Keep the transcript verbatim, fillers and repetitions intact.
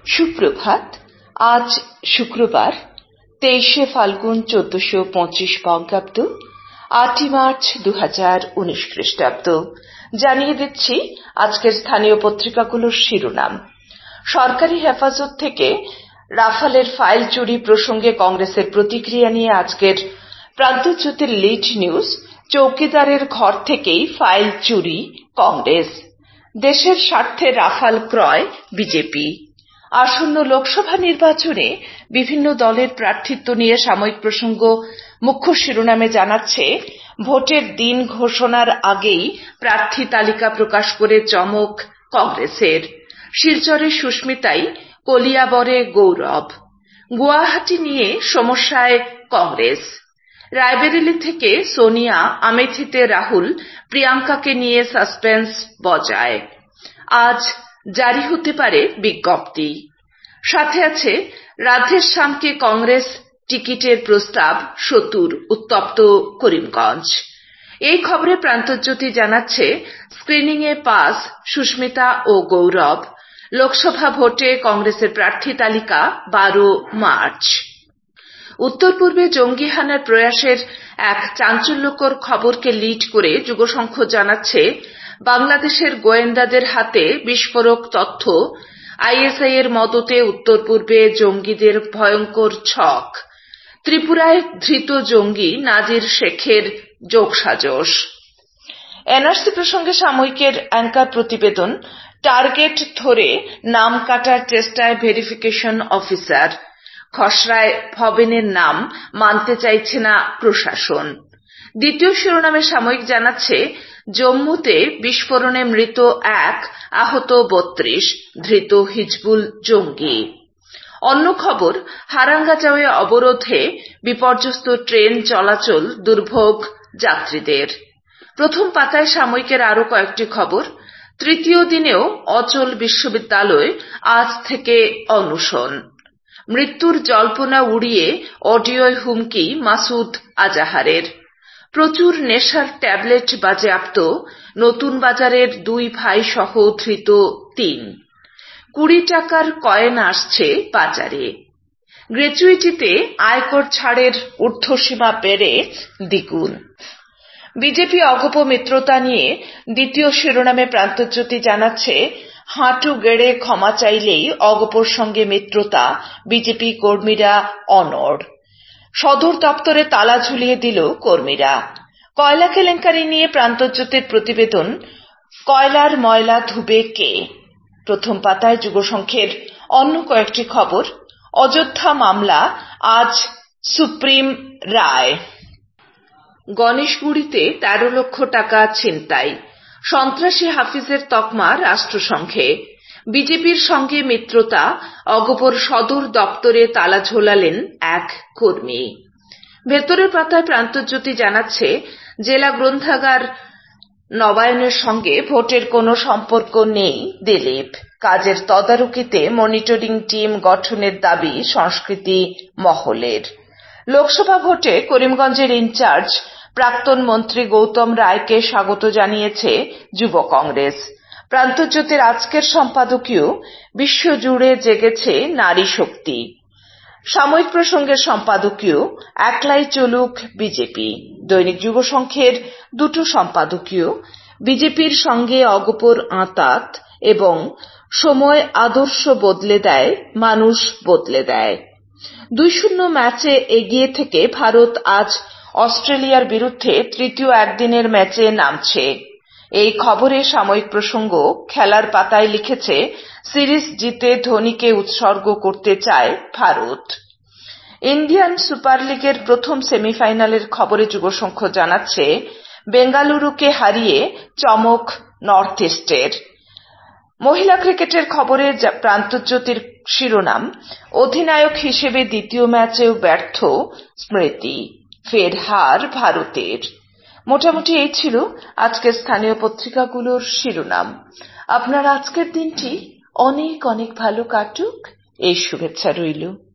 সুপ্রভাত। আজ শুক্রবার তেইশে ফাল্গুন চোদ্দশো পঁচিশ বঙ্গাব্দ, আটই মার্চ দু হাজার উনিশ খ্রিস্টাব্দ। জানিয়ে দিচ্ছি আজকের স্থানীয় পত্রিকাগুলোর শিরোনাম। সরকারি হেফাজত থেকে রাফালের ফাইল চুরি প্রসঙ্গে কংগ্রেসের প্রতিক্রিয়া নিয়ে আজকের প্রান্তজ্যোতির লিড নিউজ। চৌকিদারের ঘর থেকেই ফাইল চুরি কংগ্রেস। দেশের স্বার্থে রাফাল ক্রয় বিজেপি। আসন্ন লোকসভা নির্বাচনে বিভিন্ন দলের প্রার্থিত্ব নিয়ে সাময়িক প্রসঙ্গ মুখ্য শিরোনামে জানাচ্ছে, ভোটের দিন ঘোষণার আগেই প্রার্থী তালিকা প্রকাশ করে চমক কংগ্রেসের। শিলচরে সুস্মিতাই, কলিয়াবরে গৌরব। গুয়াহাটি নিয়ে সমস্যায় কংগ্রেস। রায়বেরেলি থেকে সোনিয়া, আমেথিতে রাহুল, প্রিয়াঙ্কাকে নিয়ে সাসপেন্স বজায়। আজ জারি হতে পারে বিজ্ঞপ্তি। সাথে আছে রাধের শ্যামকে কংগ্রেস টিকিটের প্রস্তাব সত্তর, উত্তপ্ত করিমগঞ্জ। এই খবরে প্রান্তজ্যোতি জানাচ্ছে, স্ক্রিনিংয়ে পাস সুস্মিতা ও গৌরব। লোকসভা ভোটে কংগ্রেসের প্রার্থী তালিকা বারো মার্চ। উত্তর পূর্বে জঙ্গি হানার প্রয়াসের এক চাঞ্চল্যকর খবরকে লিড করে যুগসংখ্য জানাচ্ছে, বাংলাদেশের গোয়েন্দাদের হাতে বিস্ফোরক তথ্য। আইএসআই এর মদতে উত্তর পূর্বে জঙ্গিদের ভয়ঙ্কর ছক। ত্রিপুরায় ধৃত জঙ্গি নাজির শেখের যোগসাজশ। এনআরসি প্রসঙ্গে সাময়িকের অ্যাঙ্কার প্রতিবেদন। টার্গেট ধরে নাম কাটার চেষ্টায় ভেরিফিকেশন অফিসার। খসড়ায় ভবেনের নাম মানতে চাইছে না প্রশাসন। দ্বিতীয় শিরোনামে সাময়িক জানাচ্ছে, জম্মুতে বিস্ফোরণে মৃত এক, আহত বত্রিশ, ধৃত হিজবুল জঙ্গি। অন্য খবর, হারাঙ্গাজাওয়ে অবরোধে বিপর্যস্ত ট্রেন চলাচল, দুর্ভোগ যাত্রীদের। প্রথম পাতায় সাময়িকের আরো কয়েকটি খবর। তৃতীয় দিনেও অচল বিশ্ববিদ্যালয়, আজ থেকে অনশন। মৃত্যুর জল্পনা উড়িয়ে অডিওয় হুমকি মাসুদ আজাহারের। প্রচুর নেশার ট্যাবলেট বাজেয়াপ্ত, নতুন বাজারের দুই ভাই সহ ধৃত তিন। কুড়ি টাকার কয়েন আসছে বাজারে। গ্র্যাচুইটিতে আয়কর ছাড়ের ঊর্ধ্বসীমা বেড়ে দ্বিগুণ। বিজেপি অগপ মিত্রতা নিয়ে দ্বিতীয় শিরোনামে প্রান্তজ্যোতি জানাচ্ছে, হাঁটু গেড়ে ক্ষমা চাইলেই অগপর সঙ্গে মিত্রতা, বিজেপি কর্মীরা অনড়। সদর দপ্তরে তালা ঝুলিয়ে দিল কর্মীরা। কয়লা কেলেঙ্কারি নিয়ে প্রান্তজ্যোতির প্রতিবেদন। কয়লার ময়লা ধুবে কে? প্রথম পাতায় যুগসংখ্যের অন্য কয়েকটি খবর। অযোধ্যা মামলা, আজ সুপ্রিম রায়। গণেশগুড়িতে তেরো লক্ষ টাকা ছিনতাই। সন্ত্রাসী হাফিজের তকমা রাষ্ট্রসংঘে। বিজেপির সঙ্গে মিত্রতা, অগপর সদর দপ্তরে তালা ঝোলালেন এক কর্মী। ভেতরের পাতায় প্রান্তজ্যোতি জানাচ্ছে, জেলা গ্রন্থাগার নবায়নের সঙ্গে ভোটের কোনো সম্পর্ক নেই দিলীপ। কাজের তদারকিতে মনিটরিং টিম গঠনের দাবি সংস্কৃতি মহলের। লোকসভা ভোটে করিমগঞ্জের ইনচার্জ প্রাক্তন মন্ত্রী গৌতম রায়কে স্বাগত জানিয়েছে যুব কংগ্রেস। প্রান্তজ্যোতির আজকের সম্পাদকীয়। বিশ্বজুড়ে জেগেছে নারী শক্তি। সাময়িক প্রসঙ্গের সম্পাদকীয়। একলাই চলুক বিজেপি। দৈনিক যুগসংখ্যের দুটো সম্পাদকীয়। বিজেপির সঙ্গে অগপর আঁতাত এবং সময় আদর্শ বদলে দেয়, মানুষ বদলে দেয়। দুই শূন্য ম্যাচে এগিয়ে থেকে ভারত আজ অস্ট্রেলিয়ার বিরুদ্ধে তৃতীয় একদিনের ম্যাচে নামছে। এই খবরে সাময়িক প্রসঙ্গ খেলার পাতায় লিখেছে, সিরিজ জিতে ধোনিকে উৎসর্গ করতে চায় ভারত। ইন্ডিয়ান সুপার লিগের প্রথম সেমিফাইনালের খবরে যুগসংখ্য জানাচ্ছে, বেঙ্গালুরুকে হারিয়ে চমক নর্থ ইস্টের। মহিলা ক্রিকেটের খবরে প্রান্তজ্যোতির শিরোনাম, অধিনায়ক হিসেবে দ্বিতীয় ম্যাচেও ব্যর্থ স্মৃতি, ফের হার ভারতের। মোটামুটি এই ছিল আজকের স্থানীয় পত্রিকাগুলোর শিরোনাম। আপনার আজকের দিনটি অনেক অনেক ভালো কাটুক, এই শুভেচ্ছা রইল।